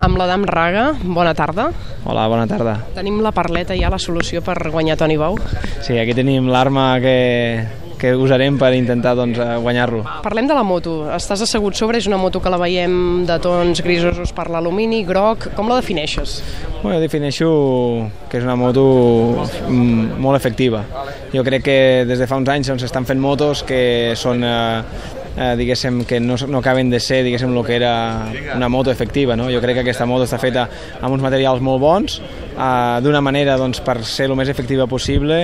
Amb l'Adam Raga, bona tarda. Hola, bona tarda. Tenim la parleta ja, la solució per guanyar Toni Bou. Sí, aquí tenim l'arma que usarem per intentar guanyar-lo. Parlem de la moto. Estàs assegut sobre, és una moto que la veiem de tons grisosos per l'alumini, groc. Com la defineixes? Jo defineixo que és una moto molt efectiva. Jo crec que des de fa uns anys s'estan fent motos que són diguéssim que no acaben de ser diguéssim el que era una moto efectiva, no? Jo crec que aquesta moto està feta amb uns materials molt bons, d'una manera per ser el més efectiva possible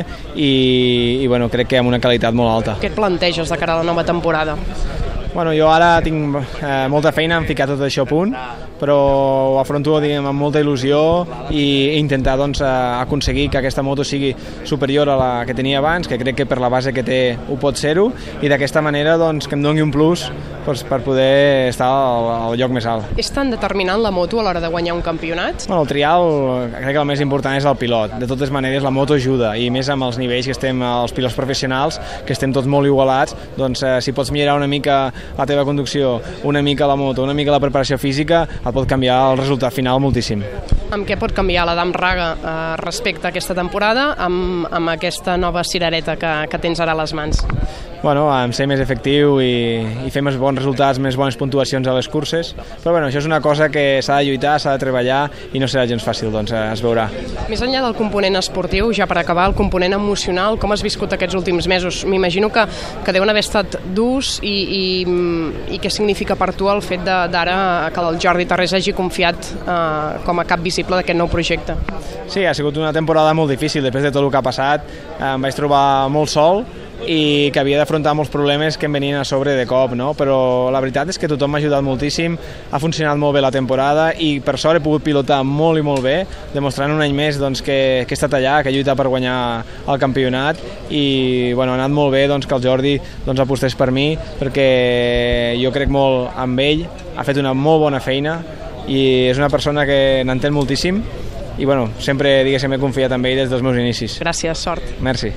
i bueno, crec que amb una qualitat molt alta. Què et planteges de cara a la nova temporada? Bueno, jo ara tinc molta feina en ficar tot això a punt, però ho afronto amb molta il·lusió i intentar aconseguir que aquesta moto sigui superior a la que tenia abans, que crec que per la base que té ho pot ser-ho, i d'aquesta manera que em doni un plus per poder estar al lloc més alt. És tan determinant la moto a l'hora de guanyar un campionat? Bueno, el trial crec que el més important és el pilot. De totes maneres la moto ajuda, i més amb els nivells que estem els pilots professionals, que estem tots molt igualats, si pots millorar una mica la teva conducció, una mica la moto, una mica la preparació física, et pot canviar el resultat final moltíssim. Amb què pot canviar l'Adam Raga respecte a aquesta temporada amb aquesta nova cirereta que tens ara a les mans? Bueno, amb ser més efectiu i fer més bons resultats, més bones puntuacions a les curses, però bueno, això és una cosa que s'ha de lluitar, s'ha de treballar i no serà gens fàcil, es veurà. Més enllà del component esportiu, ja per acabar, el component emocional, com has viscut aquests últims mesos? M'imagino que deuen haver estat durs i què significa per tu el fet d'ara que el Jordi Tarrés hagi confiat com a cap visible d'aquest nou projecte? Sí, ha sigut una temporada molt difícil, després de tot el que ha passat, em vaig trobar molt sol i que havia d'afrontar molts problemes que em venien a sobre de cop, no? Però la veritat és que tothom m'ha ajudat moltíssim, ha funcionat molt bé la temporada i per sort he pogut pilotar molt i molt bé, demostrant un any més que he estat allà, que he lluitat per guanyar el campionat i bueno, ha anat molt bé que el Jordi apostés per mi, perquè jo crec molt amb ell, ha fet una molt bona feina i és una persona que n'entén moltíssim i bueno, sempre he confiat en ell des dels meus inicis. Gràcies, sort. Merci.